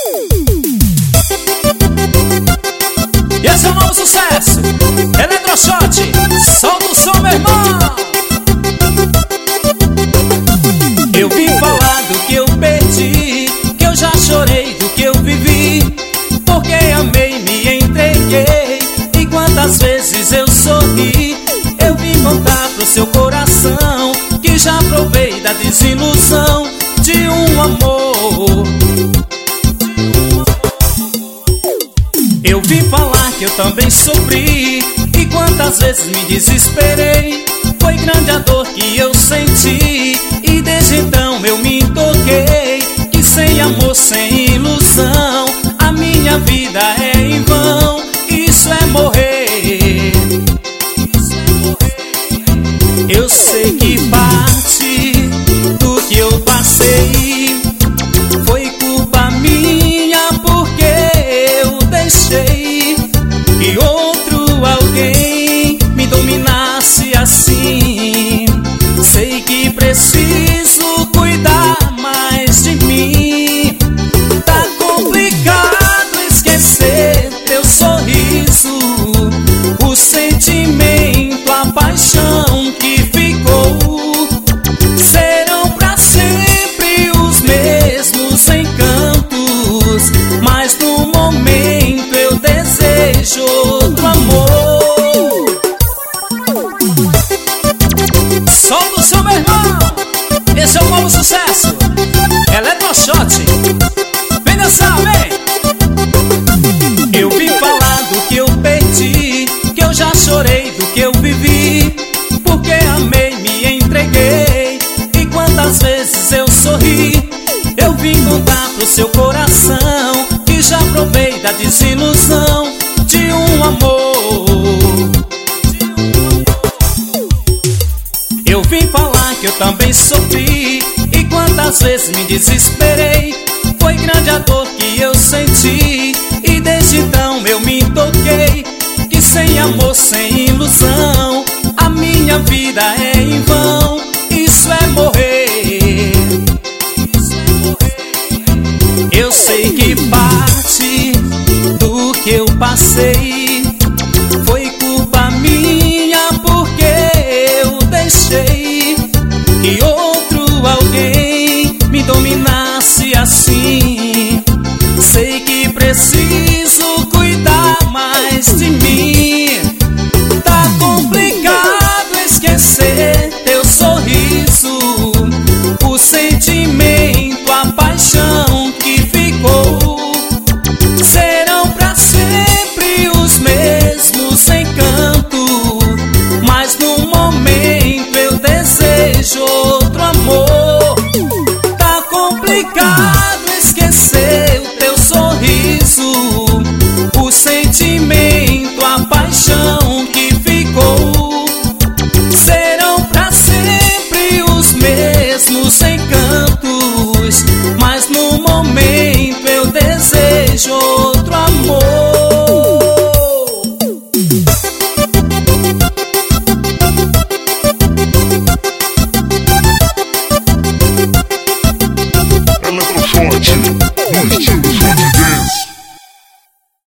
E esse é um novo sucesso, Eletroshot, solta o som, meu irmão. Eu vim falar do que eu perdi, que eu já chorei do que eu vivi, porque amei, me entreguei, e quantas vezes eu sorri. Eu vim contar pro seu coração que já provei da desilusão de um amor. Eu vim falar que eu também sofri, e quantas vezes me desesperei. Foi grande a dor que eu senti, e desde então eu me toquei que sem amor, sem ilusão, a minha vida é em vão. Isso é morrer. Eu sei que parte do que eu passei foi culpa minha, porque eu deixei que outro alguém me dominasse assim. Sei que preciso cuidar mais de mim. Tá complicado esquecer teu sorriso, o sentimento, a paixão que ficou. Serão pra sempre os mesmos encantos, mas no momento eu desejo outro amor. Solta o som, meu irmão. Esse é um novo sucesso, Eletroshot. Vem dançar, vem. Eu vim falar do que eu perdi, que eu já chorei do que eu vivi, porque amei, me entreguei, e quantas vezes eu sorri. Eu vim contar pro seu coração que já provei da desilusão de um amor. Eu vim falar que eu também sofri, e quantas vezes me desesperei. Foi grande a dor que eu senti, e desde então eu me toquei que sem amor, sem ilusão, a minha vida é em vão. Isso é morrer. Eu sei que parte do que eu passei foi culpa minha, porque eu deixei que outro alguém me dominasse assim. Sei que preciso cuidar mais de mim. Tá complicado esquecer teu sorriso, o sentimento, a paixão que ficou. Serão pra sempre os mesmos encantos, mas no momento eu desejo outro amor. Tá complicado